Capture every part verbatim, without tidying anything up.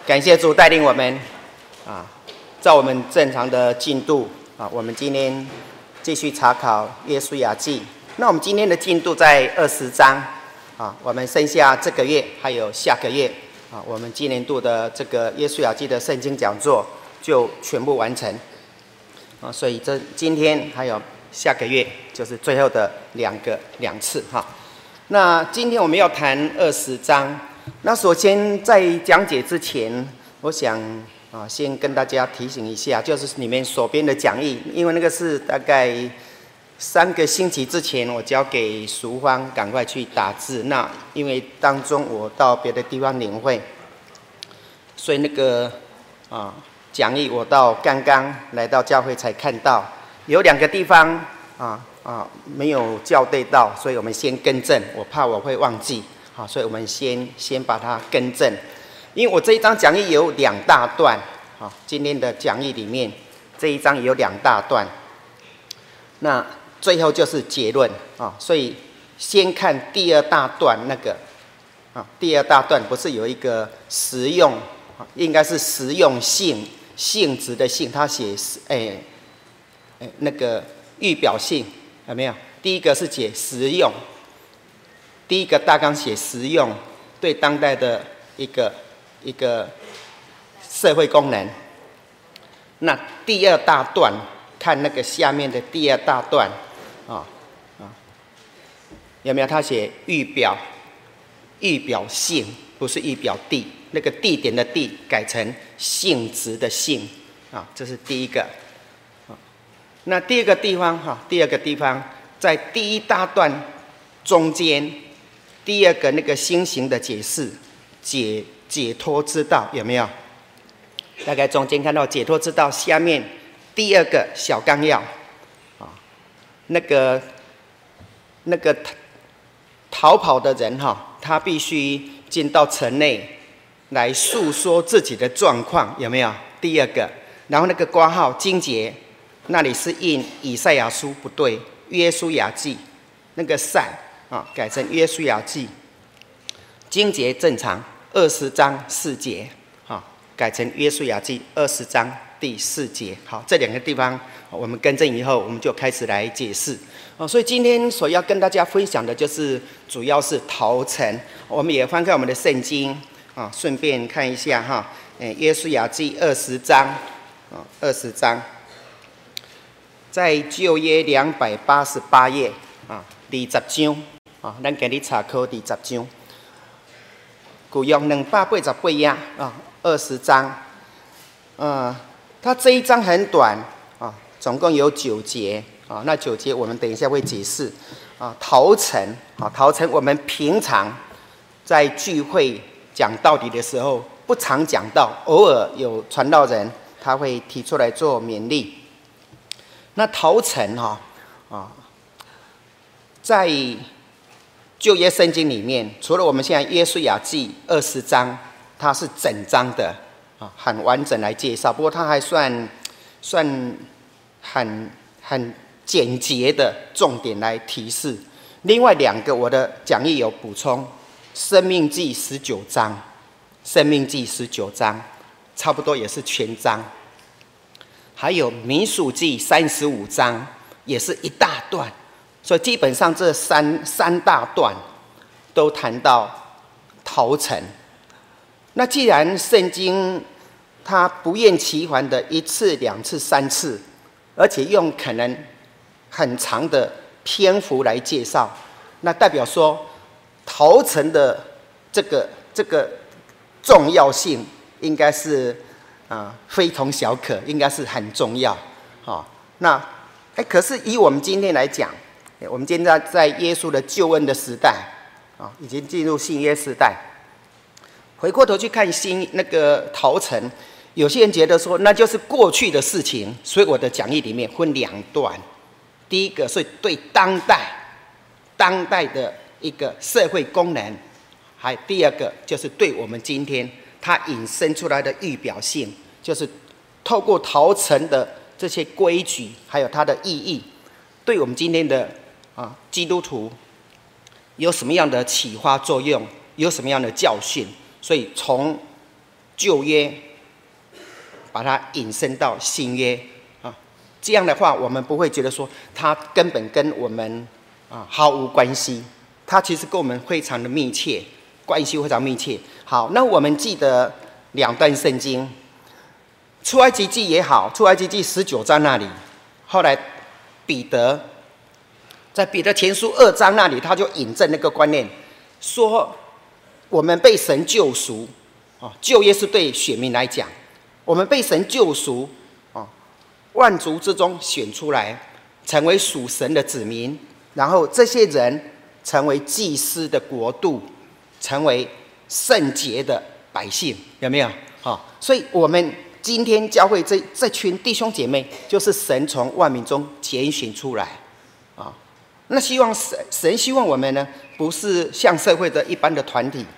感谢主带领我们啊，照我们正常的进度啊，我们今天继续查考约书亚记。那我们今天的进度在二十章啊，我们剩下这个月还有下个月啊，我们今年度的这个约书亚记的圣经讲座就全部完成啊，所以这今天还有下个月就是最后的两个两次哈。那今天我们要谈二十章。那首先在讲解之前，我想啊，先跟大家提醒一下，就是你们手边的讲义，因为那个是大概三个星期之前我交给淑芳，赶快去打字。那因为当中我到别的地方领会，所以那个啊讲义我到刚刚来到教会才看到，有两个地方啊啊没有校对到，所以我们先更正，我怕我会忘记。好，所以我们先先把它更正，因为我这一章讲义有两大段，好，今天的讲义里面这一章有两大段，那最后就是结论啊，所以先看第二大段那个啊，第二大段不是有一个实用，应该是实用性性质的性，它写哎哎那个预表性有没有？第一个是写实用。第一个大纲写实用，对当代的一个一个社会功能。那第二大段看那个下面的第二大段，啊啊，有没有？他写预表，预表性不是预表地，那个地点的地改成性质的性，啊，这是第一个。啊，那第二个地方哈，第二个地方在第一大段中间。第二个那个新型的解释，解解脱之道有没有？大概中间看到解脱之道，下面第二个小纲要啊，那个那个逃跑的人哈，他必须进到城内来诉说自己的状况，有没有？第二个，然后那个括号经节，那里是印以赛亚书不对，约书亚记那个赛。啊，改成约书亚记，经节正常，二十章四节，啊，改成约书亚记二十章第四节。好，这两个地方我们更正以后，我们就开始来解释。哦，所以今天所要跟大家分享的就是主要是逃城。我们也翻开我们的圣经啊，顺便看一下哈，嗯，约书亚记二十章，啊，二十章，在旧约两百八十八页啊，二十章。啊，咱今日查考第十章，古用两百八十八页啊，二十章。呃，它这一章很短啊，总共有九节啊。那九节我们等一下会解释啊。逃城啊，逃城我们平常在聚会讲道理的时候不常讲到，偶尔有传道人他会提出来做勉励。那逃城哈啊，在旧约圣经里面，除了我们现在约书亚记二十章，它是整章的啊，很完整来介绍。不过它还算算很很简洁的重点来提示。另外两个我的讲义有补充，生命记十九章，生命记十九章差不多也是全章，还有民数记三十五章也是一大段。所以基本上这三三大段都谈到逃城。那既然圣经它不厌其烦的一次、两次、三次，而且用可能很长的篇幅来介绍，那代表说逃城的这个这个重要性应该是啊、呃、非同小可，应该是很重要。哦，那哎，可是以我们今天来讲。我们今天在耶稣的救恩的时代啊，已经进入新约时代。回过头去看新那个逃城，有些人觉得说那就是过去的事情，所以我的讲义里面分两段。第一个是对当代当代的一个社会功能，还第二个就是对我们今天它引申出来的预表性，就是透过逃城的这些规矩，还有它的意义，对我们今天的啊，基督徒有什么样的启发作用？有什么样的教训？所以从旧约，把它引申到新约啊。这样的话，我们不会觉得说它根本跟我们啊毫无关系，它其实跟我们非常的密切，关系非常密切。好，那我们记得两段圣经，出埃及记也好，出埃及记十九章那里，后来彼得在彼得前书二章那里，他就引证那个观念，说我们被神救赎，啊，旧约是对选民来讲，我们被神救赎，啊，万族之中选出来，成为属神的子民，然后这些人成为祭司的国度，成为圣洁的百姓，有没有？好，所以我们今天教会这这群弟兄姐妹，就是神从万民中拣选出来，啊，那希望神神希望我们呢，不是像社会的一般的团体，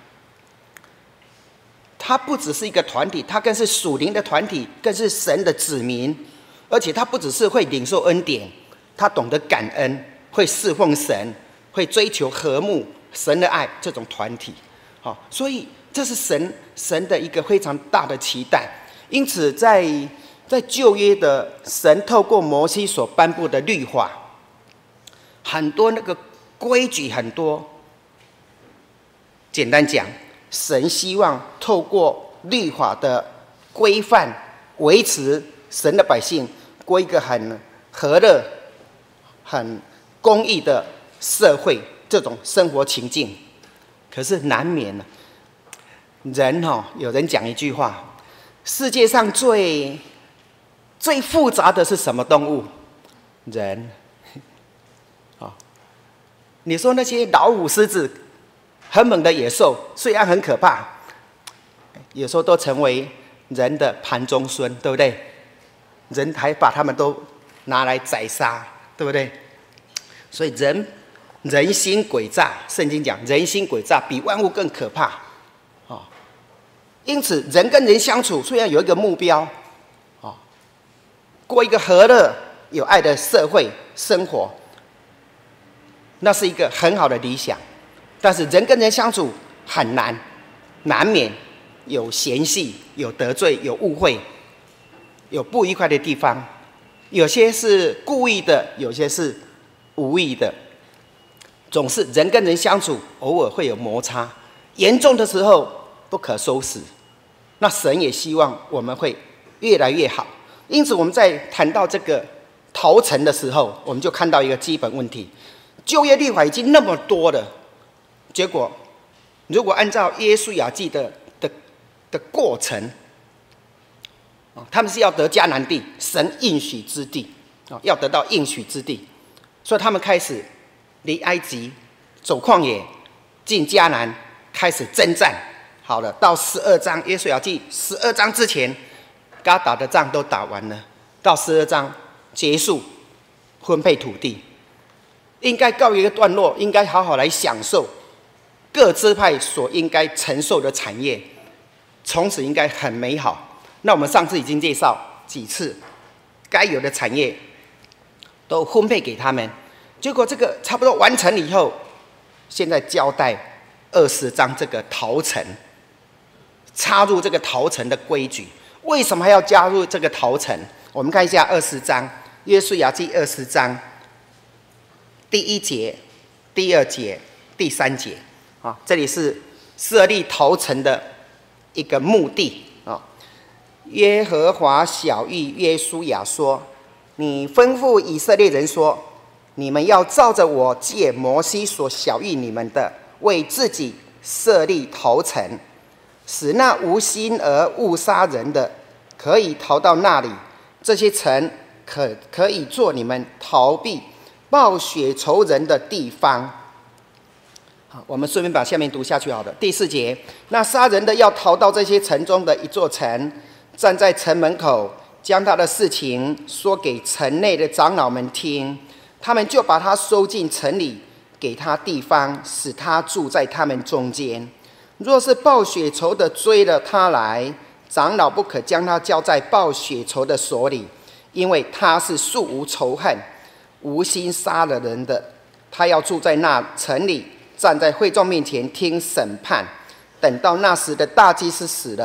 它不只是一个团体，它更是属灵的团体，更是神的子民，而且它不只是会领受恩典，它懂得感恩，会侍奉神，会追求和睦、神的爱这种团体。好，所以这是神神的一个非常大的期待。因此在，在在旧约的神透过摩西所颁布的律法，很多那个规矩很多。简单讲，神希望透过律法的规范，维持神的百姓过一个很和乐、很公义的社会，这种生活情境。可是难免呢，人哦，有人讲一句话：世界上最最复杂的是什么动物？人。啊，你说那些老虎、狮子，很猛的野兽，虽然很可怕，有时候都成为人的盘中孙，对不对？人还把他们都拿来宰杀，对不对？所以人。人心诡诈，圣经讲人心诡诈比万物更可怕，哦，因此人跟人相处虽然有一个目标，哦，过一个和乐有爱的社会生活，那是一个很好的理想，但是人跟人相处很难，难免有嫌隙、有得罪、有误会、有不愉快的地方，有些是故意的，有些是无意的。总是人跟人相处，偶尔会有摩擦，严重的时候不可收拾。那神也希望我们会越来越好。因此，我们在谈到这个逃城的时候，我们就看到一个基本问题：旧约律法已经那么多了，结果如果按照约书亚记的的的过程，他们是要得迦南地，神应许之地，要得到应许之地，所以他们开始。离埃及走旷野，进迦南，开始征战。好了，到十二章约书亚记十二章之前，该打的仗都打完了。到十二章结束，分配土地，应该告一个段落，应该好好来享受各支派所应该承受的产业，从此应该很美好。那我们上次已经介绍几次，该有的产业都分配给他们。结果这个差不多完成以后，现在交代二十章这个逃城，插入这个逃城的规矩。为什么还要加入这个逃城？我们看一下二十章，约书亚记二十章第一节、第二节、第三节啊，这里是设立逃城的一个目的啊。耶和华晓谕约书亚说：“你吩咐以色列人说。”你们要照着我借摩西所晓谕你们的，为自己设立逃城，使那无心而误杀人的，可以逃到那里。这些城可可以做你们逃避报血仇人的地方。好，我们顺便把下面读下去好了。第四节，那杀人的要逃到这些城中的一座城，站在城门口，将他的事情说给城内的长老们听。他们就把他收进城里，给他地方，使他住在他们中间。若是报血仇的追了他来，长老不可将他交在报血仇的手里，因为他是素无仇恨、无心杀了人的。他要住在那城里，站在会众面前听审判。等到那时的大祭司死了，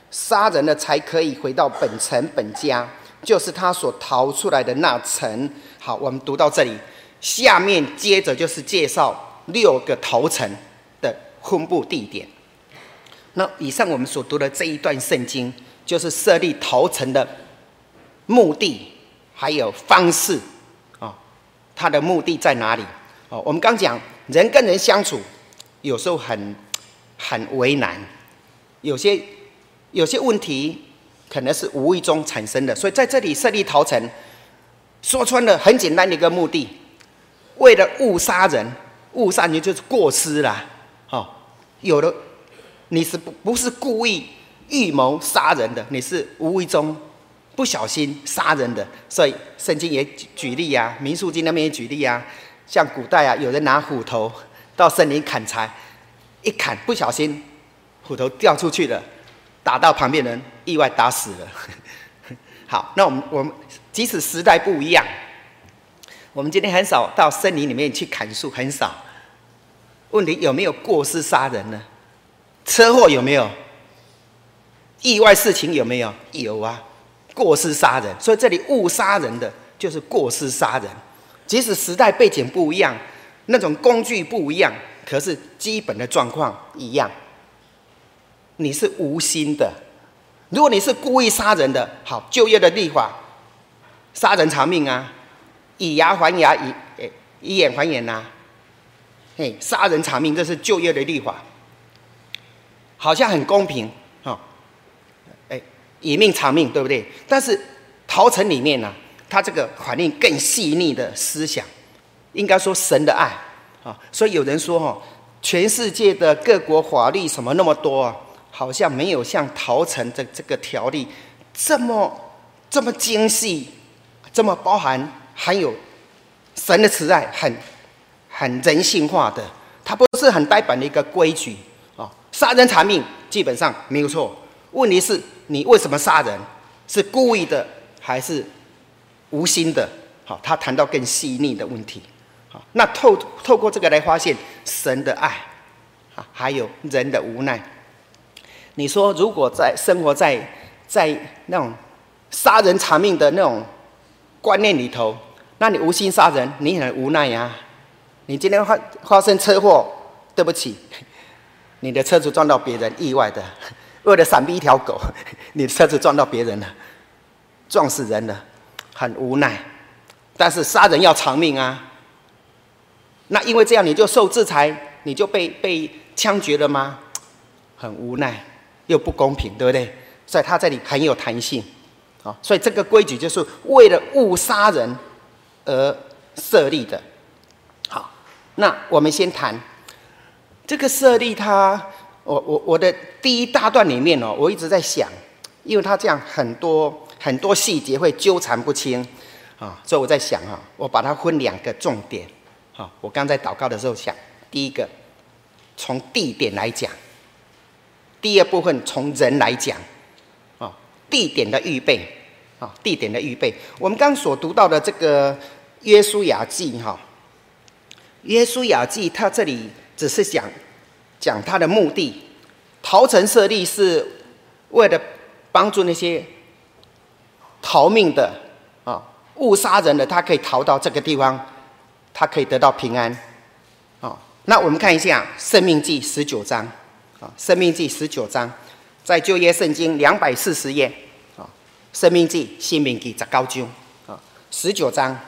杀人了才可以回到本城本家，就是他所逃出来的那城。好，我们读到这里，下面接着就是介绍六个逃城的分布地点。那以上我们所读的这一段圣经，就是设立逃城的目的还有方式啊，它的目的在哪里？哦，我们刚讲人跟人相处，有时候很很为难，有些有些问题可能是无意中产生的，所以在这里设立逃城，说穿了很简单的一个目的，为了误杀人，误杀人就是过失啦。哦，有的你是不不是故意预谋杀人的，你是无意中不小心杀人的，所以圣经也举举例啊，民数记那边也举例啊。像古代啊，有人拿斧头到森林砍柴，一砍不小心，斧头掉出去了，打到旁边人，意外打死了。好，那我们我们即使时代不一样，我们今天很少到森林里面去砍树，很少。问题有没有过失杀人呢？车祸有没有？意外事情有没有？有啊，过失杀人。所以这里误杀人的就是过失杀人。即使时代背景不一样，那种工具不一样，可是基本的状况一样。你是无心的，如果你是故意杀人的，好，就业的立法，杀人偿命啊，以牙还牙，以以眼还眼呐，嘿，杀人偿命，这是就业的立法，好像很公平啊，哎，以命偿命，对不对？但是逃城里面呢、啊？他这个反映更细腻的思想，应该说神的爱啊。所以有人说哈，全世界的各国法律什么那么多啊，好像没有像逃城的这个条例这么这么精细，这么包含含有神的慈爱，很很人性化的。它不是很呆板的一个规矩啊。杀人偿命基本上没有错，问题是你为什么杀人？是故意的还是无心的？好，他谈到更细腻的问题。好，那透透过这个来发现神的爱，啊，还有人的无奈。你说，如果在生活在在那种杀人偿命的那种观念里头，那你无心杀人，你很无奈呀、啊。你今天发发生车祸，对不起，你的车子撞到别人，意外的，为了闪避一条狗，你的车子撞到别人了，撞死人了。很无奈，但是杀人要偿命啊。那因为这样你就受制裁，你就被被枪决了吗？很无奈，又不公平，对不对？所以他这里很有弹性，啊，所以这个规矩就是为了误杀人而设立的。好，那我们先谈这个设立它，我我我的第一大段里面哦，我一直在想，因为它这样很多。很多细节会纠缠不清，啊，所以我在想啊，我把它分两个重点，啊，我刚在祷告的时候想，第一个从地点来讲，第二部分从人来讲，啊，地点的预备，啊，地点的预备，我们刚所读到的这个约书亚记，哈，约书亚记它这里只是讲讲它的目的，逃城设立是为了帮助那些逃命的啊，误杀人的，他可以逃到这个地方，他可以得到平安啊。那我们看一下《申命记》十九章啊，《申命记》十九章在旧约圣经两百四十页啊，《申命记》新民记十九章啊，十九章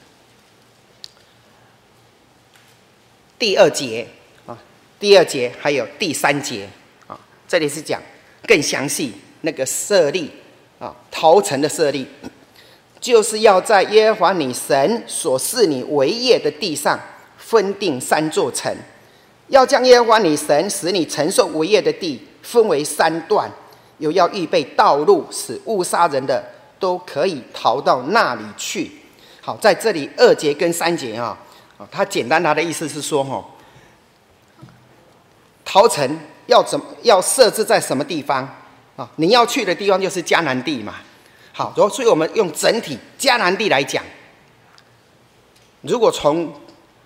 第二节啊，第二节还有第三节啊，这里是讲更详细那个设立。啊，逃城的设立，就是要在耶和华你神所赐你为业的地上分定三座城，要将耶和华你神使你承受为业的地分为三段，又要预备道路，使误杀人的都可以逃到那里去。好，在这里二节跟三节啊，他简单他的意思是说，哈，逃城要怎要设置在什么地方？啊，你要去的地方就是迦南地嘛。好，所以我们用整体迦南地来讲，如果从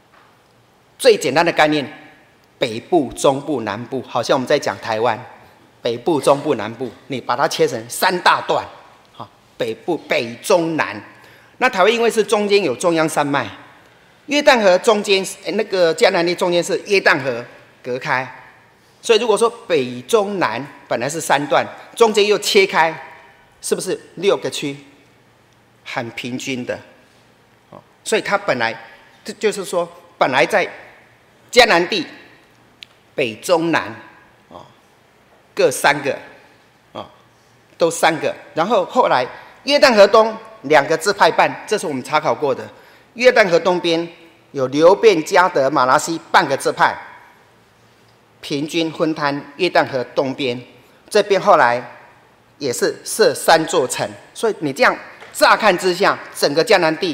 最简单的概念，北部、中部、南部，好像我们在讲台湾， 北部、中部、南部，你把它切成三大段，好，北部、北中南。那台湾因为是中间有中央山脉，约旦河中间那个迦南地中间是约旦河隔开，所以如果说北中南本来是三段，中间又切开，是不是六个区？很平均的，所以它本来这就是说，本来在迦南地北中南各三个，都三个，然后后来约旦河东两个支派半，这是我们查考过的。约旦河东边有流便、迦得、马拿西半个支派，平均分摊约旦河东边，这边后来也是设三座城，所以你这样乍看之下，整个迦南地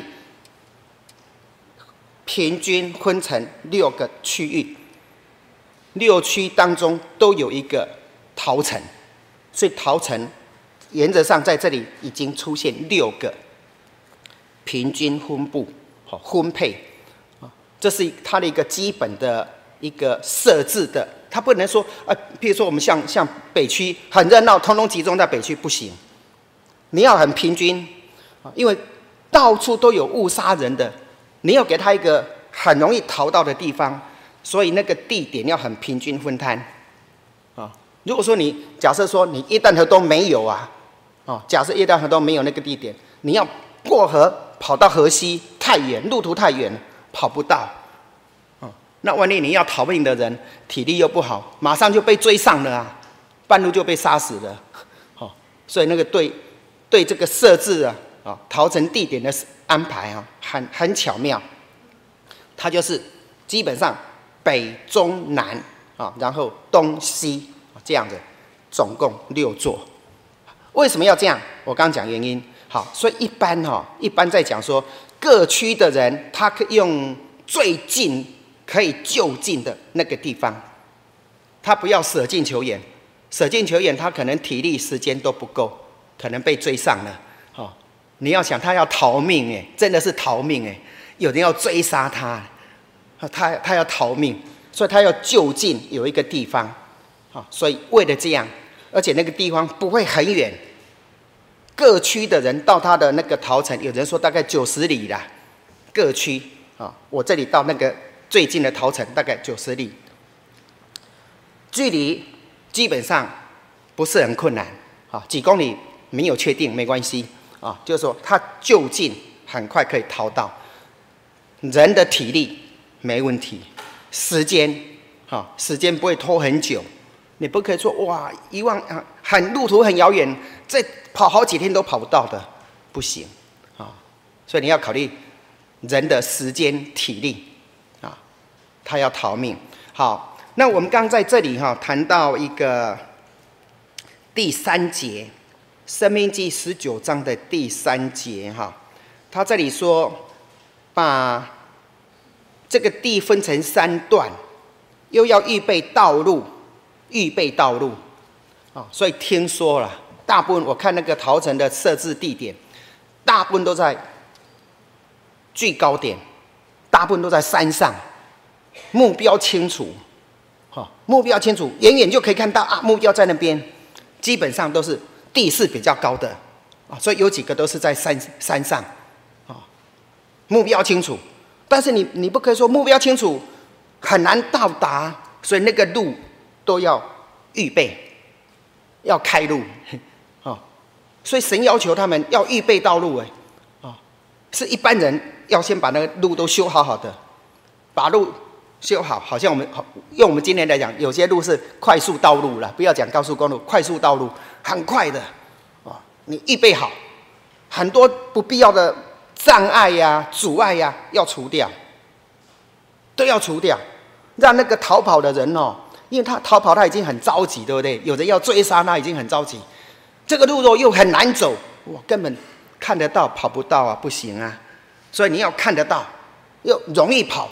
平均分成六个区域，六区当中都有一个陶城，所以陶城原则上在这里已经出现六个平均分布、分配，这是它的一个基本的一个设置的。它不能说啊，譬如说我们像像北区很热闹，通通集中在北区不行，你要很平均，因为到处都有误杀人的，你要给他一个很容易逃到的地方，所以那个地点要很平均分摊啊。如果说你假设说你约旦河东没有啊，哦，假设约旦河东没有那个地点，你要过河跑到河西太远，路途太远，跑不到。那万一你要逃命的人体力又不好，马上就被追上了啊，半路就被杀死了。哦，所以那个对对这个设置啊，啊逃城地点的安排啊，很很巧妙。它就是基本上北中南啊，然后东西这样子，总共六座。为什么要这样？我刚刚讲原因。好，所以一般哈、哦，一般在讲说各区的人，他可以用最近可以就近的那个地方，他不要舍近求远，舍近求远，他可能体力时间都不够，可能被追上了。哦，你要想他要逃命哎，真的是逃命哎，有人要追杀他，他他要逃命，所以他要就近有一个地方。好，所以为了这样，而且那个地方不会很远，各区的人到他的那个陶城，有人说大概九十里啦，各区啊，我这里到那个最近的陶城大概九十里，距离基本上不是很困难啊，几公里没有确定没关系啊，就是说他就近很快可以逃到，人的体力没问题，时间啊时间不会拖很久，你不可以说哇一万啊很路途很遥远，再跑好几天都跑不到的，不行啊，所以你要考虑人的时间体力。他要逃命。好，那我们刚在这里哈、哦、谈到一个第三节，《申命记》十九章的第三节哈，他这里说把这个地分成三段，又要预备道路，预备道路啊，所以听说了，大部分我看那个陶城的设置地点，大部分都在最高点，大部分都在山上。目标清楚，哈，目标清楚，远远就可以看到啊，目标在那边，基本上都是地势比较高的，啊，所以有几个都是在山山上，啊，目标清楚，但是你你不可以说目标清楚很难到达，所以那个路都要预备，要开路，啊，所以神要求他们要预备道路，哎，啊，是一般人要先把那个路都修好好的，把路修好，好像我们用我们今天来讲，有些路是快速道路了，不要讲高速公路，快速道路很快的，啊，你预备好，很多不必要的障碍呀、啊、阻碍呀、啊、要除掉，都要除掉，让那个逃跑的人哦，因为他逃跑他已经很着急，对不对？有人要追杀他已经很着急，这个路又又很难走，哇，根本看得到跑不到啊，不行啊，所以你要看得到，又容易跑。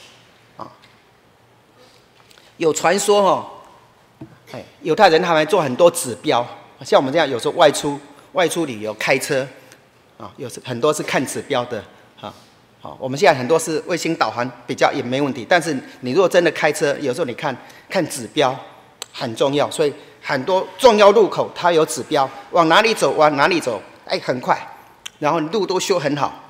有传说哦，哎，犹太人他们做很多指标，像我们这样有时候外出外出旅游开车，啊，有时很多是看指标的，啊，好，我们现在很多是卫星导航比较也没问题，但是你如果真的开车，有时候你看看指标很重要，所以很多重要路口它有指标，往哪里走往哪里走，哎，很快，然后路都修很好，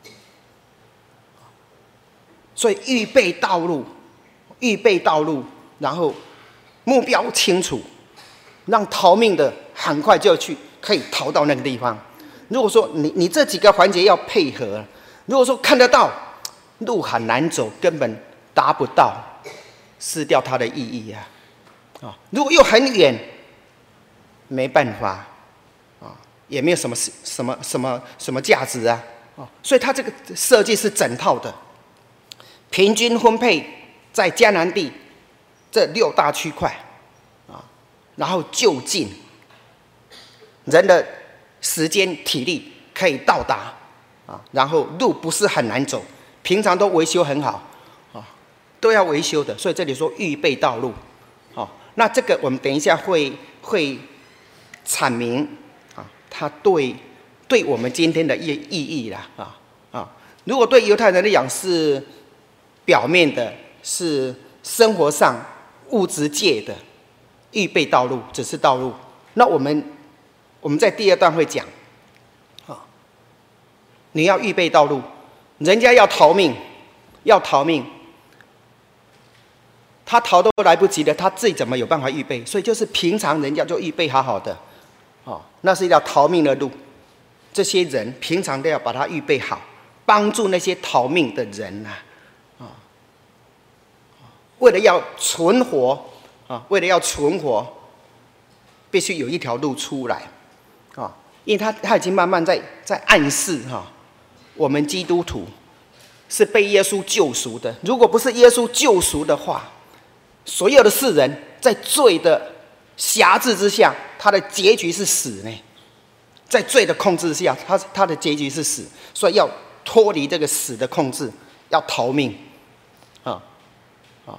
所以预备道路，预备道路，然后目标清楚，让逃命的很快就去可以逃到那个地方。如果说你你这几个环节要配合，如果说看得到路很难走，根本达不到，失掉它的意义啊！啊，如果又很远，没办法啊，也没有什么什么什么什么价值啊！啊，所以它这个设计是整套的，平均分配在迦南地这六大区块啊，然后就近人的时间体力可以到达啊，然后路不是很难走，平常都维修很好啊，都要维修的，所以这里说预备道路。哦，那这个我们等一下会会阐明啊，它对对我们今天的意意义啦啊啊！如果对犹太人来讲是表面的，是生活上物质界的预备道路，只是道路。那我们我们在第二段会讲啊，你要预备道路，人家要逃命，要逃命。他逃都来不及了，他自己怎么有办法预备？所以就是平常人家就预备好好的，哦，那是一条逃命的路。这些人平常都要把它预备好，帮助那些逃命的人呐、啊，啊，为了要存活啊，为了要存活，必须有一条路出来啊，因为他他已经慢慢在在暗示哈、啊，我们基督徒是被耶稣救赎的，如果不是耶稣救赎的话，所有的世人在罪的辖制之下，他的结局是死呢。在罪的控制下，他他的结局是死，所以要脱离这个死的控制，要逃命，啊啊！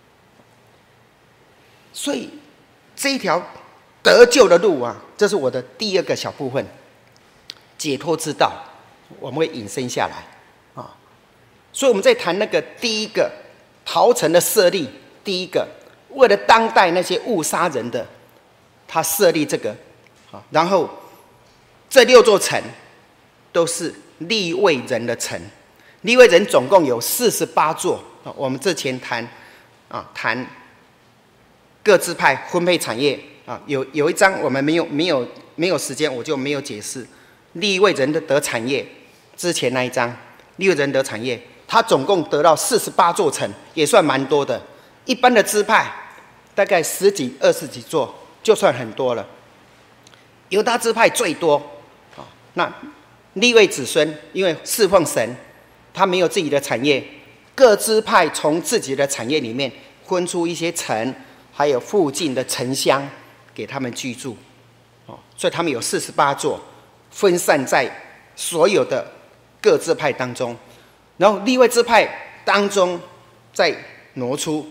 所以这一条得救的路啊，这是我的第二个小部分，解脱之道，我们会引申下来啊。所以我们在谈那个第一个逃城的设立。第一个，为了当代那些误杀人的，他设立这个，然后这六座城都是利未人的城，利未人总共有四十八座。我们之前谈啊谈各支派分配产业啊，有有一章我们没有没有没有时间，我就没有解释利未人的得产业。之前那一章利未人得产业，他总共得到四十八座城，也算蛮多的。一般的支派大概十几、二十几座，就算很多了。犹大支派最多啊。那利未子孙因为侍奉神，他没有自己的产业，各支派从自己的产业里面分出一些城，还有附近的城乡给他们居住。哦，所以他们有四十八座，分散在所有的各支派当中。然后利未支派当中再挪出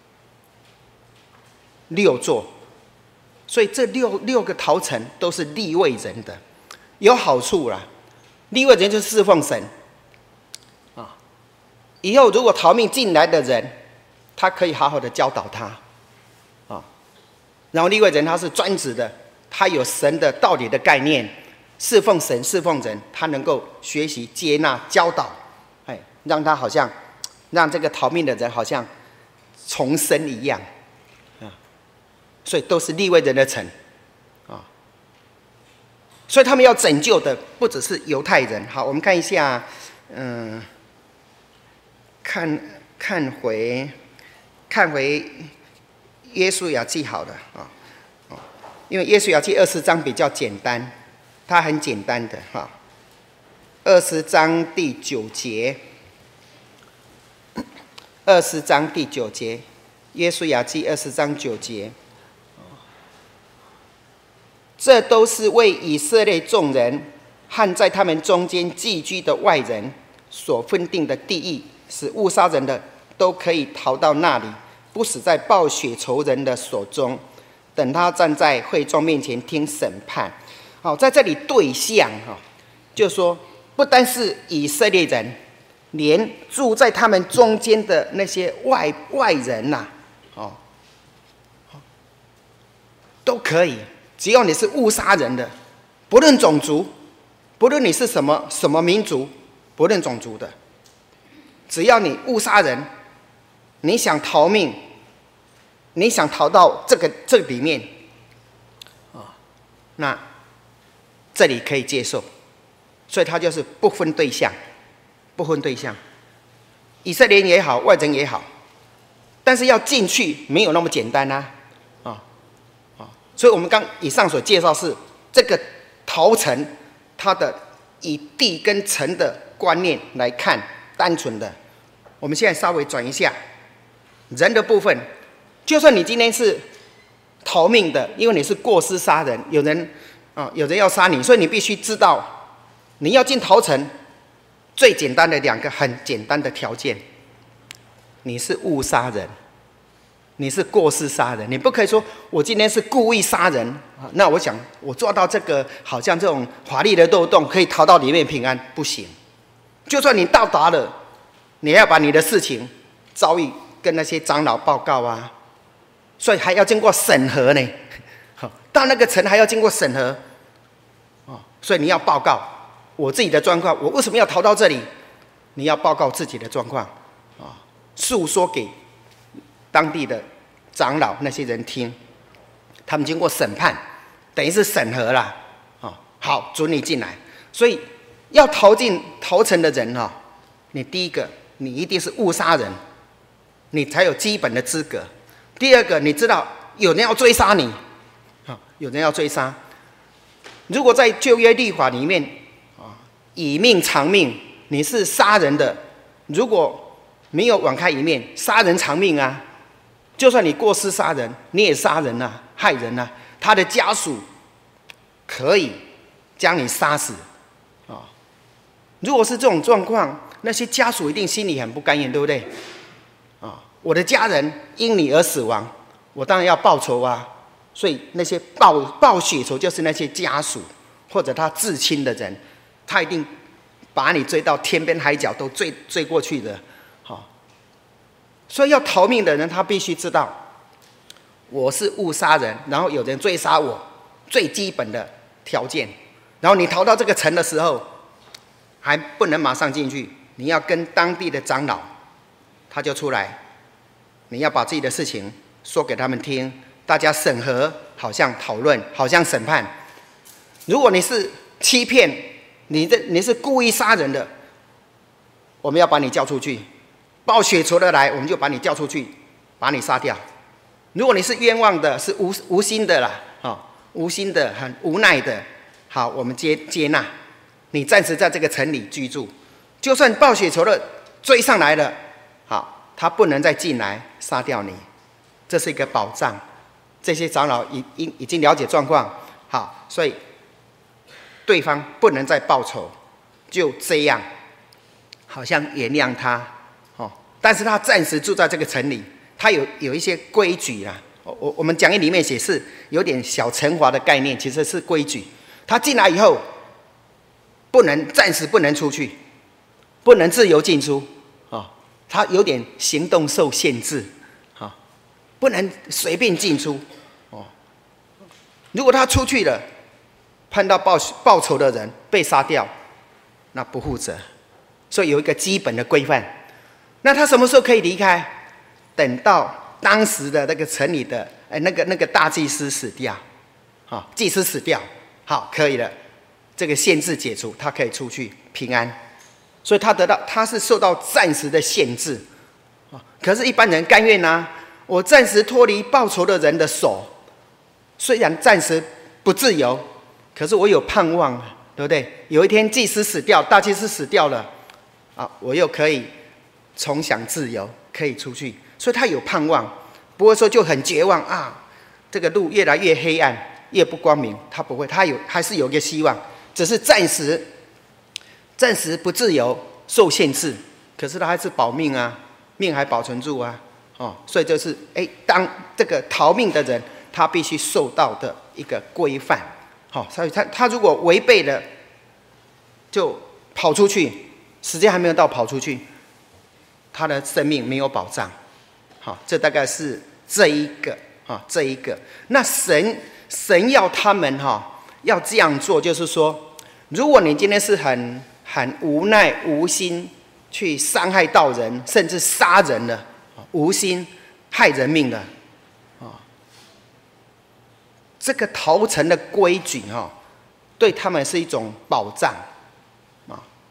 六座，所以这六六个逃城都是利未人的，有好处啦。利未人就是侍奉神啊。以后如果逃命进来的人，他可以好好的教导他啊。然后利未人他是专职的，他有神的道理的概念，侍奉神、侍奉人，他能够学习、接纳、教导，哎，让他好像让这个逃命的人好像重生一样。所以都是利未人的城，啊，所以他们要拯救的不只是犹太人。好，我们看一下，嗯，看看回看回约书亚记好了啊，因为约书亚记二十章比较简单，它很简单的哈。二十章第九节，二十章第九节，约书亚记二十章九节。这都是为以色列众人和在他们中间寄居的外人所分定的地域，使误杀人的都可以逃到那里，不死在报血仇人的手中，等他站在会众面前听审判。好，在这里对象哈，就是说不单是以色列人，连住在他们中间的那些外外人呐、啊，哦。 都可以，只要你是误杀人的，不论种族，不论你是什么什么民族，不论种族的，只要你误杀人，你想逃命，你想逃到这个这里面，啊，那这里可以接受，所以它就是不分对象，不分对象，以色列人也好，外人也好，但是要进去没有那么简单啊，啊啊，所以我们刚以上所介绍是这个逃城，它的以地跟城的观念来看，单纯的，我们现在稍微转一下人的部分，就算你今天是逃命的，因为你是过失杀人，有人啊，有人要杀你，所以你必须知道，你要进逃城，最简单的两个很简单的条件，你是误杀人，你是过失杀人，你不可以说我今天是故意杀人，那我想我做到这个好像这种法律的漏洞可以逃到里面平安，不行。就算你到达了，你要把你的事情遭遇跟那些长老报告啊，所以还要经过审核呢。到那个城还要经过审核，所以你要报告我自己的状况，我为什么要逃到这里？你要报告自己的状况，诉说给当地的长老那些人听，他们经过审判，等于是审核啦，好，准你进来。所以要逃进逃城的人哈，你第一个你一定是误杀人，你才有基本的资格。第二个，你知道有人要追杀你，有人要追杀。如果在旧约律法里面啊，以命偿命，你是杀人的，如果没有网开一面，杀人偿命啊。就算你过失杀人，你也杀人啊，害人啊，他的家属可以将你杀死啊。如果是这种状况，那些家属一定心里很不甘愿，对不对？啊，我的家人因你而死亡，我当然要报仇啊。所以那些报报血仇，就是那些家属或者他至亲的人，他一定把你追到天边海角都追追过去的。好，所以要逃命的人，他必须知道我是误杀人，然后有人追杀我，最基本的条件。然后你逃到这个城的时候，还不能马上进去，你要跟当地的长老，他就出来，你要把自己的事情说给他们听。大家审核，好像讨论，好像审判。如果你是欺骗，你的你是故意杀人的，我们要把你叫出去。报血仇的来，我们就把你叫出去，把你杀掉。如果你是冤枉的，是无无心的啦，哦，无心的，很无奈的，好，我们接接纳你，暂时在这个城里居住。就算报血仇的追上来了，好，他不能再进来杀掉你，这是一个保障。这些长老已已已经了解状况，好，所以对方不能再报仇，就这样，好像原谅他，哦，但是他暂时住在这个城里，他有有一些规矩啦。我我们讲义里面写是有点小惩罚的概念，其实是规矩。他进来以后，不能暂时不能出去，不能自由进出，哦，他有点行动受限制，哦，不能随便进出。如果他出去了，碰到报报仇的人被杀掉，那不负责。所以有一个基本的规范。那他什么时候可以离开？等到当时的那个城里的哎那个那个大祭司死掉，好，祭司死掉，好，可以了，这个限制解除，他可以出去平安。所以他得到他是受到暂时的限制，可是一般人甘愿啊，我暂时脱离报仇的人的手。虽然暂时不自由，可是我有盼望，对不对？有一天祭司死掉，大祭司死掉了，啊，我又可以重享自由，可以出去。所以他有盼望，不会说就很绝望啊，这个路越来越黑暗，越不光明。他不会，他有还是有一个希望，只是暂时暂时不自由，受限制，可是他还是保命啊，命还保存住啊，哦，所以就是哎，当这个逃命的人。他必须受到的一个规范，好，所以他他如果违背了，就跑出去，时间还没有到跑出去，他的生命没有保障，好，这大概是这一个啊，这一个。那神神要他们哈、哦、要这样做，就是说，如果你今天是很很无奈、无心去伤害到人，甚至杀人了，无心害人命了，啊，这个逃城的规矩哈、哦，对他们是一种保障啊，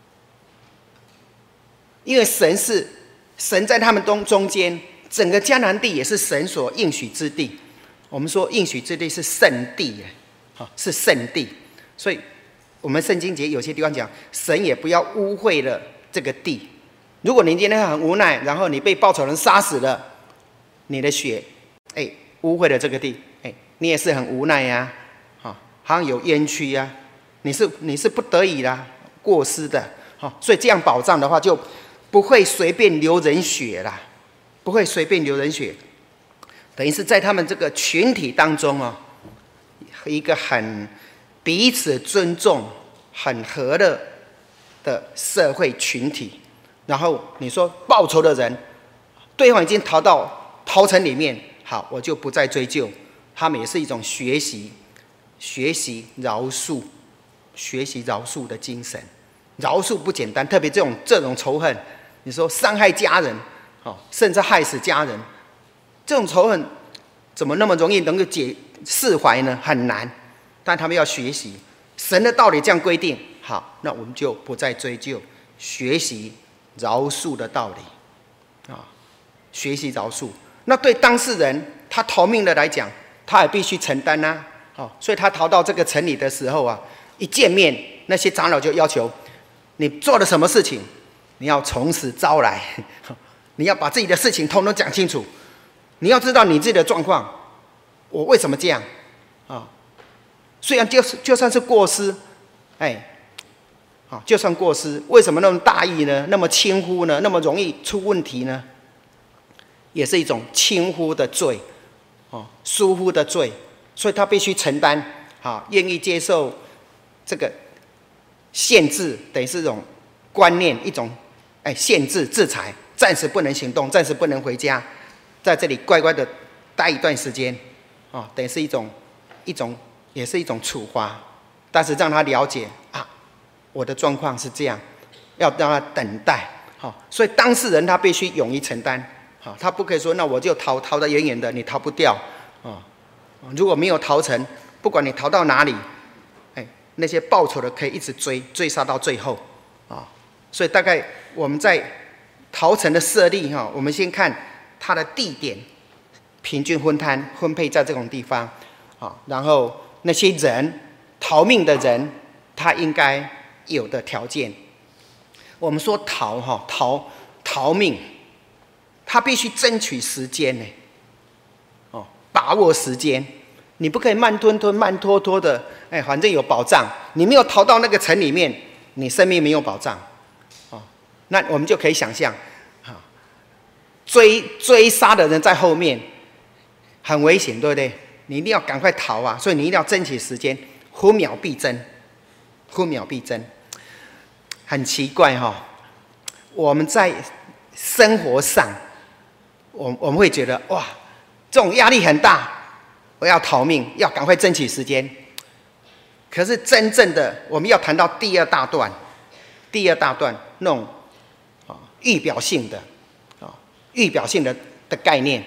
因为神是神在他们中中间。整个迦南地也是神所应许之地，我们说应许之地是圣地，是圣地，所以我们圣经节有些地方讲，神也不要污秽了这个地。如果你今天很无奈，然后你被报仇人杀死了，你的血，哎，污秽了这个地，哎，你也是很无奈呀、啊，啊，好像有冤屈呀、啊，你是你是不得已啦，过失的，啊，所以这样保障的话，就不会随便流人血啦。不会随便流人血，等于是在他们这个群体当中哦，一个很彼此尊重、很和乐的社会群体。然后你说报仇的人，对方已经逃到逃城里面，好，我就不再追究。他们也是一种学习、学习饶恕、学习饶恕的精神。饶恕不简单，特别这种这种仇恨，你说伤害家人。哦，甚至害死家人，这种仇恨怎么那么容易能够解释怀呢？很难。但他们要学习神的道理，这样规定。好，那我们就不再追究，学习饶恕的道理啊，学习饶恕。那对当事人他逃命的来讲，他也必须承担啊。哦，所以他逃到这个城里的时候啊，一见面，那些长老就要求你做了什么事情，你要从实招来。你要把自己的事情统统讲清楚，你要知道你自己的状况，我为什么这样啊？虽然就就算是过失，哎，啊，就算过失，为什么那么大意呢？那么轻忽呢？那么容易出问题呢？也是一种轻忽的罪，哦，疏忽的罪，所以他必须承担，啊，愿意接受这个限制，等于是一种观念，一种哎限制制裁。暂时不能行动，暂时不能回家，在这里乖乖的待一段时间，哦，等于是一种一种，也是一种处罚，但是让他了解啊，我的状况是这样，要让他等待，好、哦，所以当事人他必须勇于承担，好、哦，他不可以说那我就逃逃得远远的，你逃不掉，哦，如果没有逃成，不管你逃到哪里，哎，那些报仇的可以一直追追杀到最后，啊、哦，所以大概我们在逃城的设立哈，我们先看它的地点，平均分摊分配在这种地方，啊，然后那些人逃命的人，他应该有的条件。我们说逃哈，逃逃命，他必须争取时间呢，哦，把握时间，你不可以慢吞吞、慢拖拖的，哎，反正有保障，你没有逃到那个城里面，你生命没有保障。那我们就可以想象，啊，追追杀的人在后面，很危险，对不对？你一定要赶快逃啊！所以你一定要争取时间，分秒必争，分秒必争。很奇怪哈、哦，我们在生活上，我我们会觉得哇，这种压力很大，我要逃命，要赶快争取时间。可是真正的，我们要谈到第二大段，第二大段那种。预表性的啊，预表性的的概念，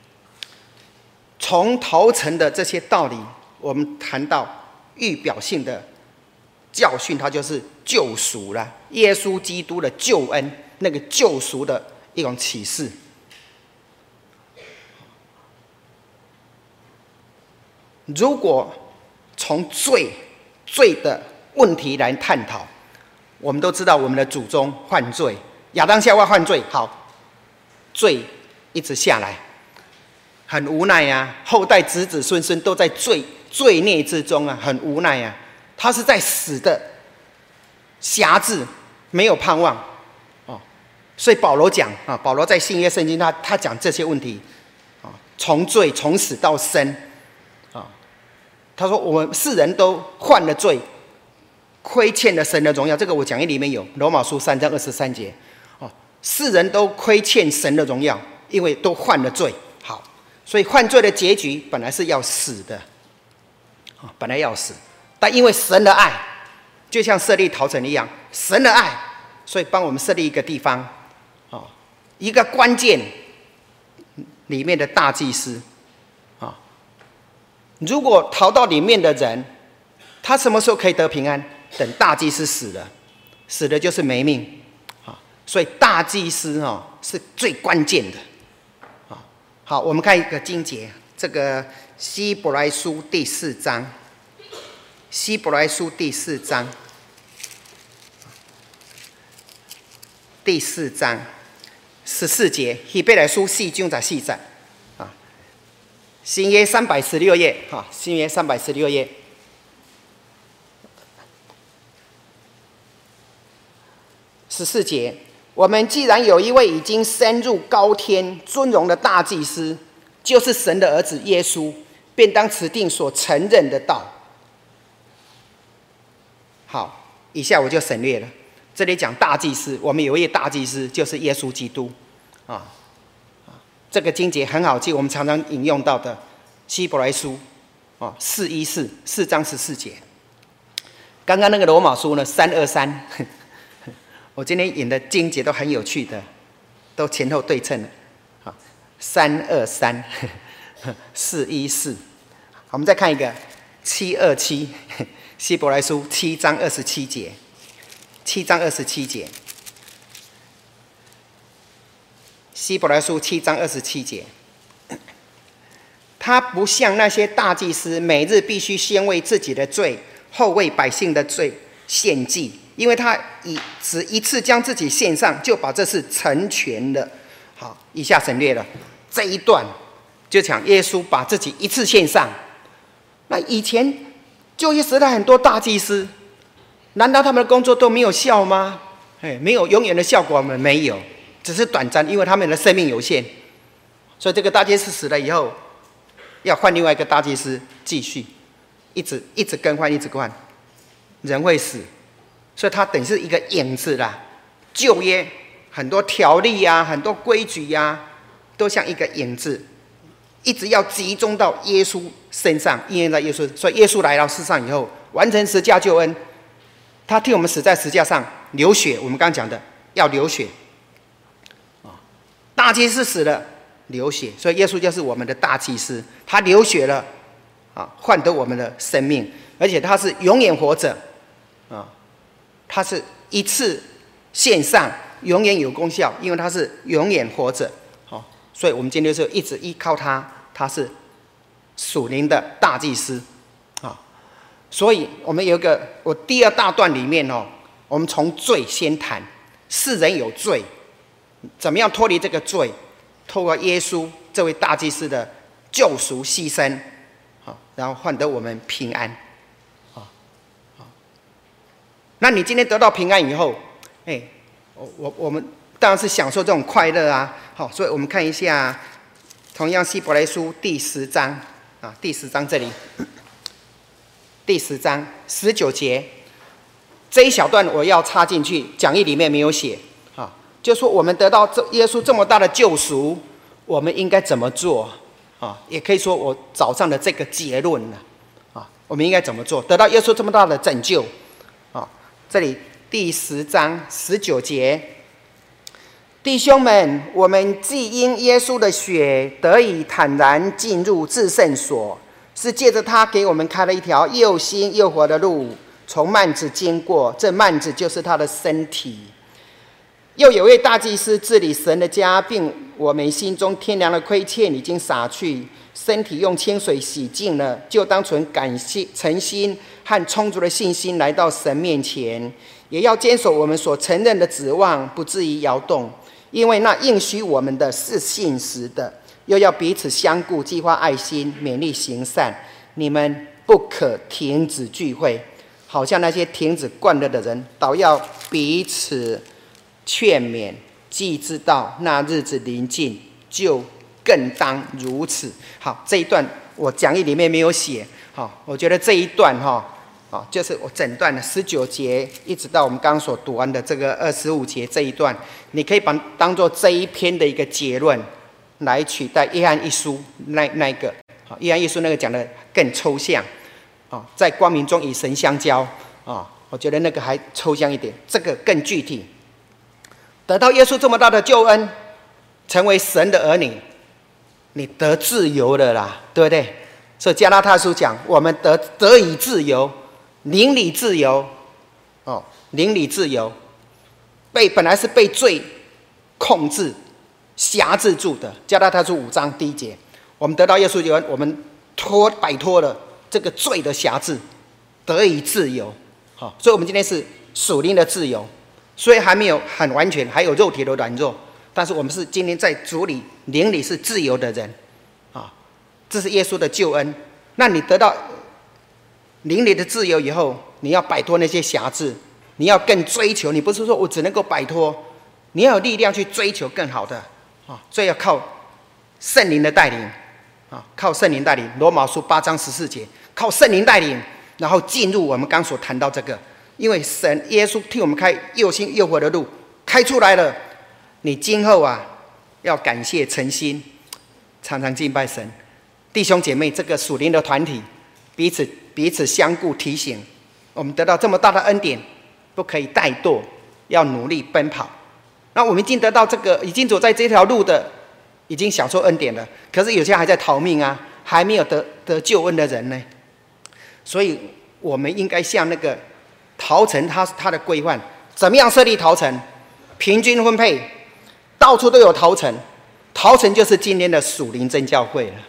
从逃城的这些道理，我们谈到预表性的教训，它就是救赎了。耶稣基督的救恩，那个救赎的一种启示。如果从罪罪的问题来探讨，我们都知道我们的祖宗犯罪。亚当夏娃犯罪，好，罪一直下来，很无奈啊，后代子子孙孙都在罪罪孽之中啊，很无奈啊。他是在死的辖制，没有盼望哦。所以保罗讲啊，保罗在新约圣经他他讲这些问题啊，从罪从死到生啊。他说我们世人都犯了罪，亏欠了神的荣耀。这个我讲义里面有，罗马书三章二十三节。世人都亏欠神的荣耀，因为都犯了罪。好，所以犯罪的结局本来是要死的， 本来要死，但因为神的爱，就像设立逃城一样，神的爱，所以帮我们设立一个地方，啊，一个关键里面的大祭司，啊，如果逃到里面的人，他什么时候可以得平安？等大祭司死了，死的就是没命，啊，所以大祭司哦是最关键的，啊，好，我们看一个经节，这个希伯来书第四章，希伯来书第四章，第四章十四节，希伯来书四章十四节，啊，新约三百十六页，哈，新约三百十六页。十四节，我们既然有一位已经升入高天尊荣的大祭司，就是神的儿子耶稣，便当持定所承认的道。好，以下我就省略了。这里讲大祭司，我们有一位大祭司，就是耶稣基督。啊，这个经节很好记，我们常常引用到的希伯来书啊四一四四章十四节。刚刚那个罗马书呢，三二三。我今天引的经节都很有趣的，都前后对称的。好，三二三，四一四。我们再看一个七二七，希伯来书七章二十七节，七章二十七节，希伯来书七章二十七节。他不像那些大祭司，每日必须先为自己的罪，后为百姓的罪献祭。因为他以只一次将自己献上，就把这事成全了。好，以下省略了这一段，就讲耶稣把自己一次献上。那以前旧约时代很多大祭司，难道他们的工作都没有效吗？哎，没有永远的效果吗？没有，只是短暂，因为他们的生命有限。所以这个大祭司死了以后，要换另外一个大祭司继续，一直一直更换，一直更换，人会死。所以它等于是一个影子啦，旧约很多条例啊，很多规矩啊，都像一个影子，一直要集中到耶稣身上，应验在耶稣。所以耶稣来到世上以后，完成十架救恩，他替我们死在十架上流血。我们刚刚讲的要流血，啊，大祭司死了流血，所以耶稣就是我们的大祭司，他流血了，啊，换得我们的生命，而且他是永远活着，啊。他是一次献上，永远有功效，因为他是永远活着。好，所以我们今天就一直依靠他，他是属灵的大祭司。啊，所以我们有一个我第二大段里面哦，我们从罪先谈，世人有罪，怎么样脱离这个罪？透过耶稣这位大祭司的救赎牺牲，好，然后换得我们平安。那你今天得到平安以后，哎，我我我们当然是享受这种快乐啊。好，所以我们看一下，同样希伯来书第十章啊，第十章这里，第十章十九节这一小段我要插进去，讲义里面没有写啊，就说我们得到这耶稣这么大的救赎，我们应该怎么做啊？也可以说我早上的这个结论了啊，我们应该怎么做？得到耶稣这么大的拯救。这里第十章十九节，弟兄们，我们既因耶稣的血得以坦然进入至圣所，是借着他给我们开了一条又新又活的路，从幔子经过，这幔子就是他的身体。又有位大祭司治理神的家，并我们心中天良的亏欠已经洒去，身体用清水洗净了，就当存感谢诚心和充足的信心来到神面前，也要坚守我们所承认的指望，不至于摇动，因为那应许我们的是信实的。又要彼此相顾，激发爱心，勉励行善。你们不可停止聚会，好像那些停止惯了的人，倒要彼此劝勉，既知道那日子临近，就更当如此。好，这一段我讲义里面没有写。好，我觉得这一段哈，啊，就是我整段的十九节一直到我们刚刚所读完的这个二十五节这一段，你可以把当做这一篇的一个结论来取代约翰一书那那一个。好，约翰一书那个讲的更抽象， 啊，在光明中与神相交啊，我觉得那个还抽象一点，这个更具体。得到耶稣这么大的救恩，成为神的儿女，你得自由了啦，对不对？所以加拉太书讲，我们得得以自由，灵里自由，哦，灵里自由，被本来是被罪控制、辖制住的。加拉太书五章第一节，我们得到耶稣救恩，我们脱摆脱了这个罪的辖制，得以自由。好、哦，所以我们今天是属灵的自由，虽然还没有很完全，还有肉体的软弱，但是我们是今天在主里、灵里是自由的人。这是耶稣的救恩。那你得到灵里的自由以后，你要摆脱那些辖制，你要更追求。你不是说我只能够摆脱，你要有力量去追求更好的啊！所以要靠圣灵的带领啊，靠圣灵带领。罗马书八章十四节，靠圣灵带领，然后进入我们刚所谈到这个，因为神耶稣替我们开又新又活的路，开出来了。你今后啊，要感谢诚心，常常敬拜神。弟兄姐妹，这个属灵的团体彼此彼此相顾提醒，我们得到这么大的恩典，不可以怠惰，要努力奔跑。那我们已经得到这个，已经走在这条路的，已经享受恩典了。可是有些还在逃命啊，还没有得得救恩的人呢。所以我们应该像那个逃城，它它的规范，怎么样设立逃城？平均分配，到处都有逃城。逃城就是今天的属灵真教会了。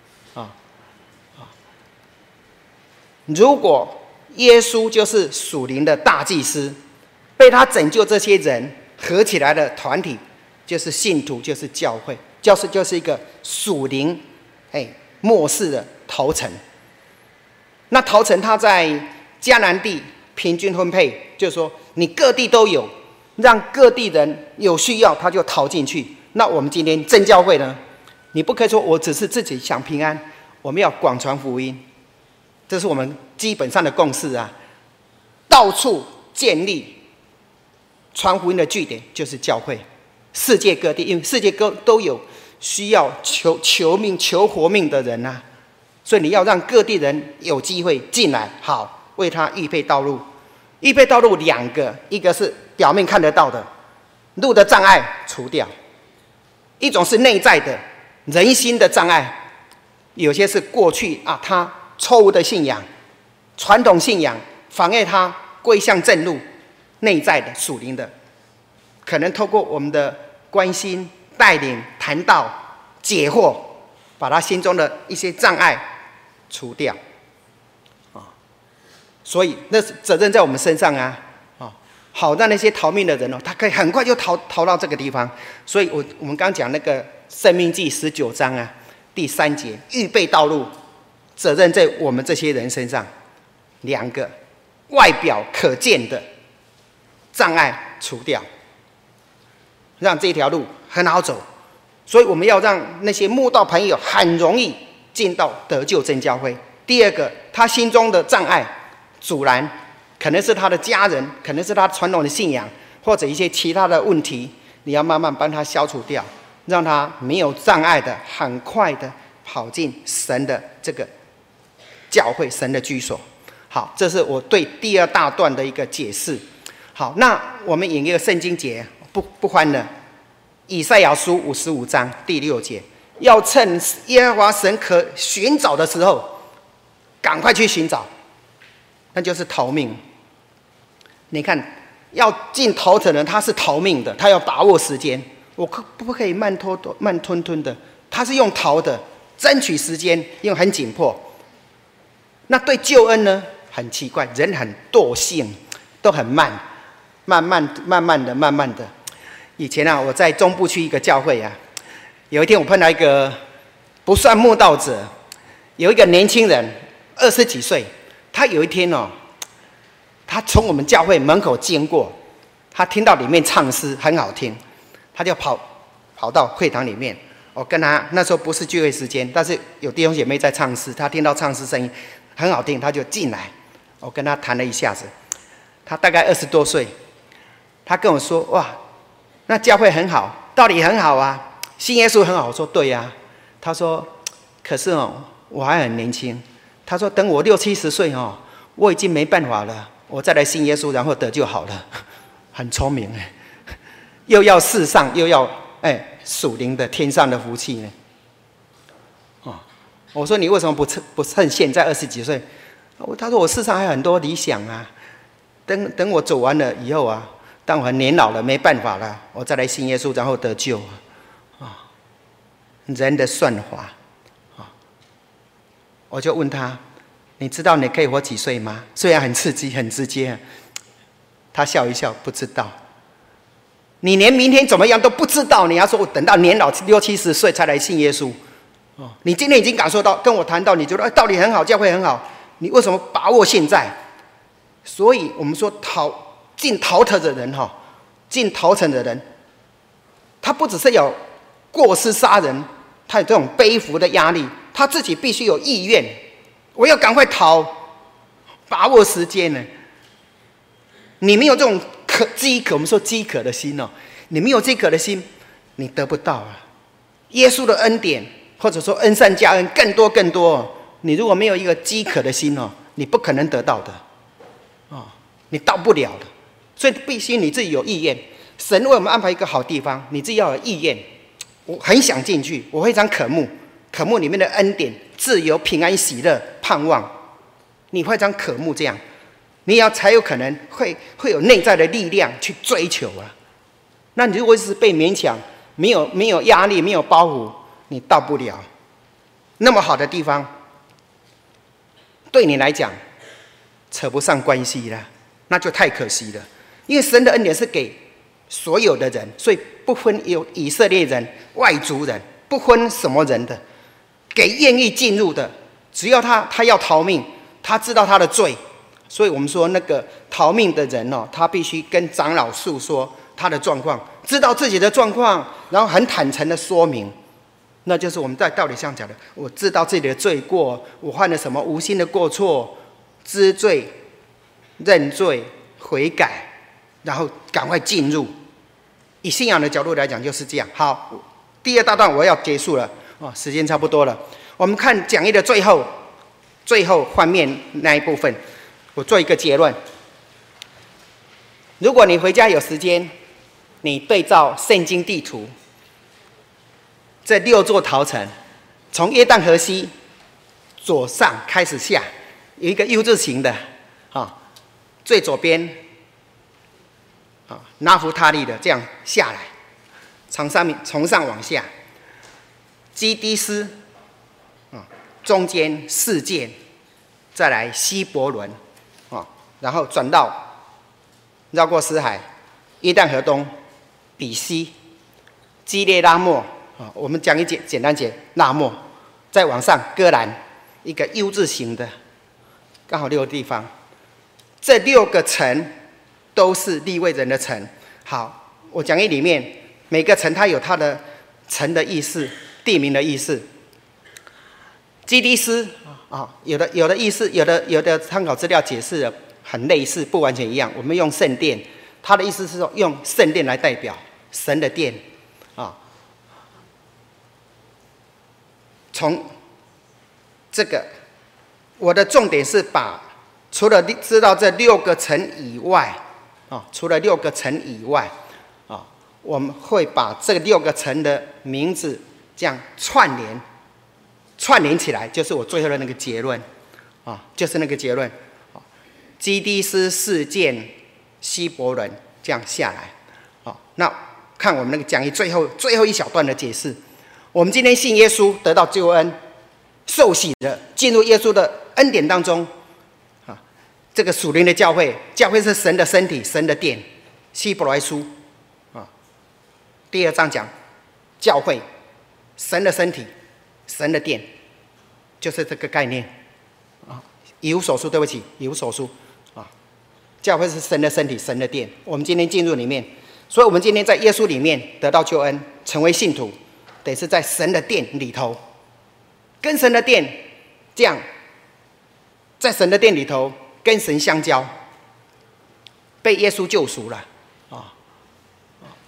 如果耶稣就是属灵的大祭司，被他拯救这些人合起来的团体，就是信徒，就是教会，就是就是一个属灵哎末世的逃城。那逃城它在迦南地平均分配，就是说你各地都有，让各地人有需要他就逃进去。那我们今天真教会呢，你不可以说我只是自己想平安，我们要广传福音。这是我们基本上的共识啊！到处建立传福音的据点，就是教会。世界各地，因为世界各都有需要求求命、求活命的人啊，所以你要让各地人有机会进来，好为他预备道路。预备道路两个，一个是表面看得到的路的障碍除掉，一种是内在的人心的障碍，有些是过去啊他错误的信仰、传统信仰妨碍他归向正路，内在的属灵的，可能透过我们的关心、带领、谈道、解惑，把他心中的一些障碍除掉啊。所以那责任在我们身上啊啊，好让那些逃命的人哦，他可以很快就逃逃到这个地方。所以我我们刚讲那个《申命记》十九章啊，第三节，预备道路。责任在我们这些人身上，两个外表可见的障碍除掉，让这条路很好走。所以我们要让那些慕道朋友很容易进到得救真教会。第二个，他心中的障碍阻拦，可能是他的家人，可能是他传统的信仰，或者一些其他的问题，你要慢慢帮他消除掉，让他没有障碍的，很快的跑进神的这个教会，神的居所。好，这是我对第二大段的一个解释。好，那我们引一个圣经节，不不欢了。以赛亚书五十五章第六节，要趁耶和华神可寻找的时候，赶快去寻找，那就是逃命。你看，要进逃城的人，他是逃命的，他要把握时间。我可不可以慢拖拖、慢吞吞的？他是用逃的，争取时间，因为很紧迫。那对救恩呢？很奇怪，人很惰性，都很慢，慢慢、慢慢的、慢慢的。以前啊，我在中部区一个教会啊，有一天我碰到一个不算慕道者，有一个年轻人，二十几岁，他有一天哦，他从我们教会门口经过，他听到里面唱诗很好听，他就跑跑到会堂里面。我跟他那时候不是聚会时间，但是有弟兄姐妹在唱诗，他听到唱诗声音很好听，他就进来。我跟他谈了一下子，他大概二十多岁，他跟我说：“哇，那教会很好，道理很好啊，信耶稣很好。”我说：“对呀、啊。”他说：“可是哦，我还很年轻。” 他说等我六七十岁哦，我已经没办法了，我再来信耶稣，然后得就好了。很聪明哎，又要世上又要哎属灵的天上的福气呢。哦，我说你为什么不趁不趁现在二十几岁？他说我世上还有很多理想啊，等等我走完了以后啊，当我年老了没办法了，我再来信耶稣，然后得救啊。哦，人的算法。我就问他：“你知道你可以活几岁吗？”虽然很刺激、很直接，他笑一笑，不知道。你连明天怎么样都不知道，你要说我等到年老六七十岁才来信耶稣。哦，你今天已经感受到，跟我谈到，你觉得哎道理很好，教会很好，你为什么把握现在？所以我们说逃进逃脱的人哈，进逃城的人，他不只是有过失杀人，他有这种背负的压力。他自己必须有意愿，我要赶快逃，把握时间呢。你没有这种渴饥渴，我们说饥渴的心哦，你没有饥渴的心，你得不到啊。耶稣的恩典，或者说恩善加恩，更多更多哦。你如果没有一个饥渴的心哦，你不可能得到的，哦，你到不了的。所以必须你自己有意愿。神为我们安排一个好地方，你自己要有意愿。我很想进去，我非常渴慕。渴慕里面的恩典、自由、平安、喜乐、盼望，你非常渴慕这样，你要才有可能会会有内在的力量去追求啊。那你如果是被勉强，没有没有压力、没有包袱，你到不了那么好的地方。对你来讲，扯不上关系了，那就太可惜了。因为神的恩典是给所有的人，所以不分有以色列人、外族人，不分什么人的。给愿意进入的，只要他他要逃命，他知道他的罪，所以我们说那个逃命的人哦，他必须跟长老诉说他的状况，知道自己的状况，然后很坦诚的说明，那就是我们在道理上讲的，我知道自己的罪过，我犯了什么无心的过错，知罪、认罪、悔改，然后赶快进入。以信仰的角度来讲就是这样。好，第二大段我要结束了。哦，时间差不多了。我们看讲义的最后，最后画面那一部分，我做一个结论。如果你回家有时间，你对照圣经地图，这六座逃城，从约旦河西左上开始下，有一个 U 字形的，啊，最左边，啊，拿弗他利的这样下来，从上面从上往下。基低斯，啊，中间示剑，再来希伯伦，啊，然后转到绕过死海，约旦河东，比西，基列拉末，啊，我们讲一简简单解拉末，再往上哥兰，一个 U 字形的，刚好六个地方，这六个城都是利未人的城。好，我讲义里面每个城它有它的城的意思。地名的意思，基低斯啊，有的有的意思，有的有的参考资料解释的很类似，不完全一样。我们用圣殿，它的意思是说用圣殿来代表神的殿啊。从这个，我的重点是把除了知道这六个城以外啊，除了六个城以外啊，我们会把这六个城的名字。这样串联，串联起来就是我最后的那个结论，啊，就是那个结论，啊，基低斯、示剑、希伯伦这样下来，啊，那看我们那个讲义最后最后一小段的解释，我们今天信耶稣得到救恩，受洗的进入耶稣的恩典当中，啊，这个属灵的教会，教会是神的身体，神的殿，希伯来书，啊，第二章讲教会。神的身体，神的殿，就是这个概念啊。以弗所书，对不起，以弗所书啊，教会是神的身体，神的殿。我们今天进入里面，所以我们今天在耶稣里面得到救恩，成为信徒，得是在神的殿里头，跟神的殿这样，在神的殿里头跟神相交，被耶稣救赎了啊。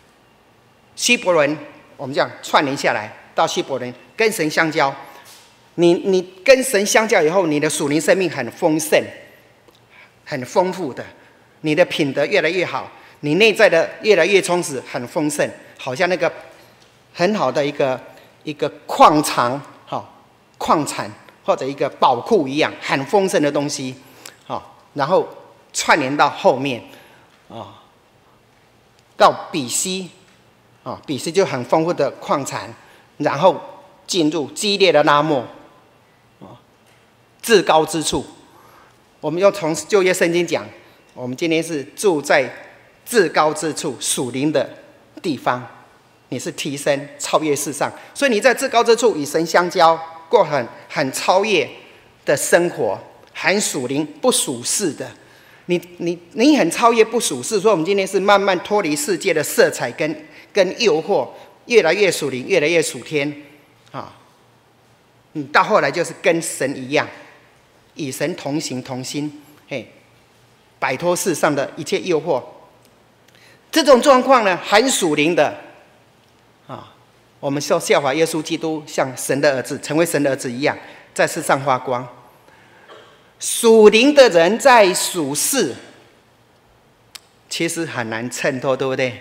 希伯伦，我们这样串联下来。到希伯伦跟神相交， 你你跟神相交以后，你的属灵生命很丰盛、很丰富的，你的品德越来越好，你内在的越来越充实，很丰盛，好像那个很好的一个一个矿藏，好矿产或者一个宝库一样，很丰盛的东西，好，然后串联到后面，啊，到比西，啊，比西就很丰富的矿产，然后进入激烈的拉末。至高之处，我们要从旧约圣经讲，我们今天是住在至高之处属灵的地方，你是提升超越世上，所以你在至高之处与神相交，过很很超越的生活，很属灵不属世的，你你你很超越不属世，所以我们今天是慢慢脱离世界的色彩跟跟诱惑，越来越属灵，越来越属天啊！你到后来就是跟神一样。与神同行同心，嘿，摆脱世上的一切诱惑。这种状况呢，很属灵的啊。我们效效法耶稣基督，像神的儿子，成为神的儿子一样，在世上发光。属灵的人在属世，其实很难衬托，对不对？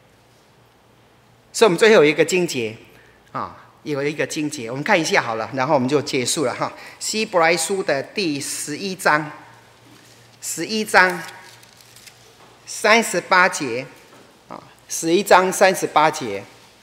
所以，我们最后有一个经节啊。有一个经节，我们看一下好了，然后我们就结束了哈。希伯来书的第十一章，十一章三十八节啊，十一章三十八节。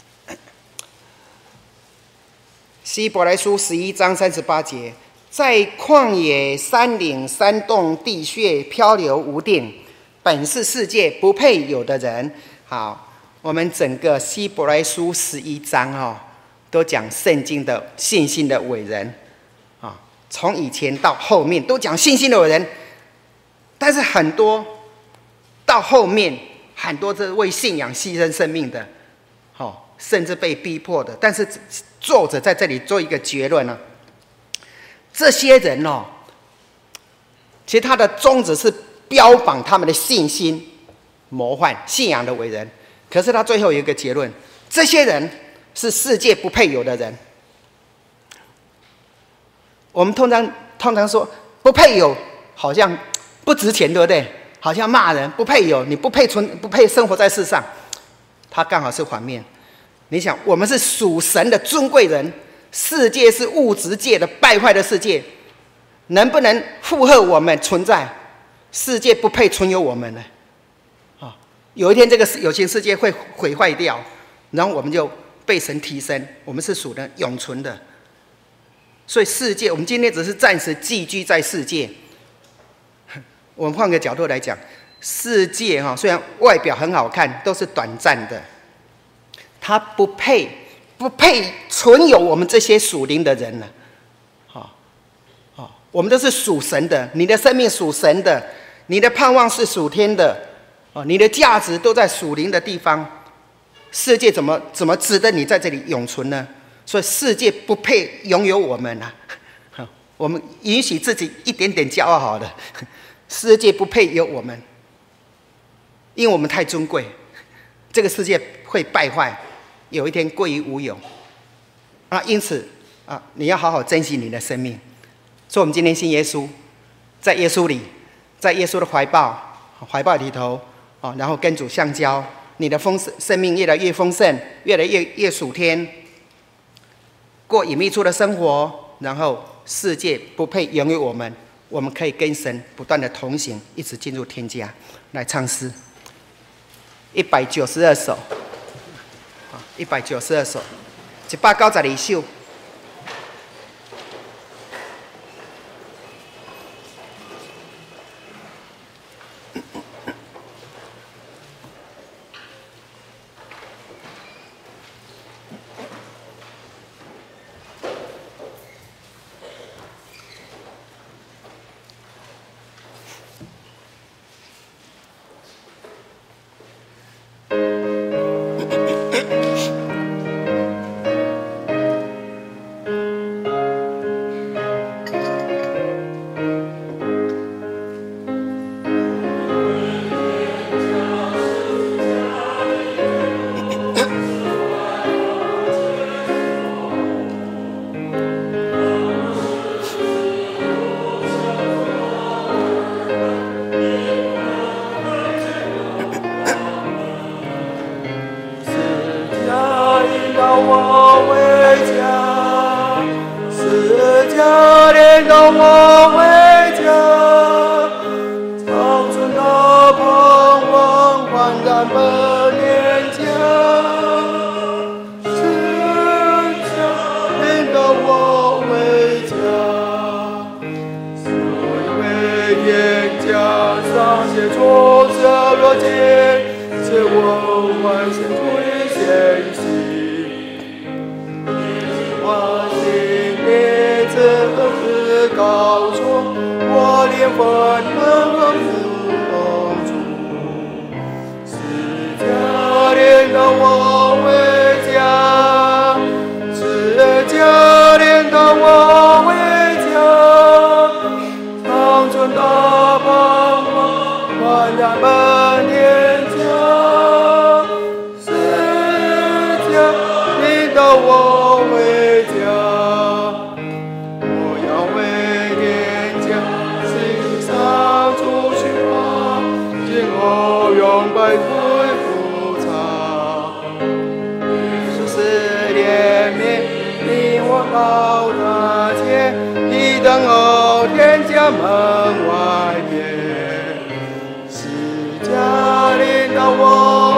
希伯来书十一章三十八节，在旷野、山岭、山洞、地穴漂流无定，本是世界不配有的人。好，我们整个希伯来书十一章哦。都讲圣经的信心的伟人啊，从以前到后面都讲信心的伟人，但是很多到后面很多是为信仰牺牲生命的，哦，甚至被逼迫的。但是作者在这里做一个结论呢，这些人哦，其实他的宗旨是标榜他们的信心、模范、信仰的伟人，可是他最后有一个结论：这些人是世界不配有的人。我们通常通常说不配有，好像不值钱，对不对？好像骂人不配有，你不配存，不配生活在世上。他刚好是反面。你想，我们是属神的尊贵人，世界是物质界的败坏的世界，能不能负荷我们存在？世界不配存有我们呢？啊，有一天这个有形世界会毁坏掉，然后我们就被神提升，我们是属的永存的。所以世界，我们今天只是暂时寄居在世界。我们换个角度来讲，世界哈虽然外表很好看，都是短暂的，它不配不配存有我们这些属灵的人呢。好，好，我们都是属神的，你的生命属神的，你的盼望是属天的，哦，你的价值都在属灵的地方。世界怎么怎么值得你在这里永存呢？所以世界不配拥有我们啊！我们允许自己一点点骄傲好了。世界不配有我们，因为我们太尊贵，这个世界会败坏，有一天归于无有啊！因此啊，你要好好珍惜你的生命。所以我们今天信耶稣，在耶稣里，在耶稣的怀抱怀抱里头啊，然后跟主相交。你的丰盛生命越来越丰盛，越来越越属天，过隐秘处的生活，然后世界不配拥有我们，我们可以跟神不断的同行，一直进入天家。来唱诗，一百九十二首，一百九十二首，一百九十二首。 然本念家，是家领导我回家，所以为天家上写出这若见，是我万心推献心，我心里这是高处，我灵魂能够领导我回家，是家领导我回家，长春大盼望，万然本念家，是家领导我回家，我要为天家心上出去花，今后永不退。到那前，你等候天家门外面，是家领导我。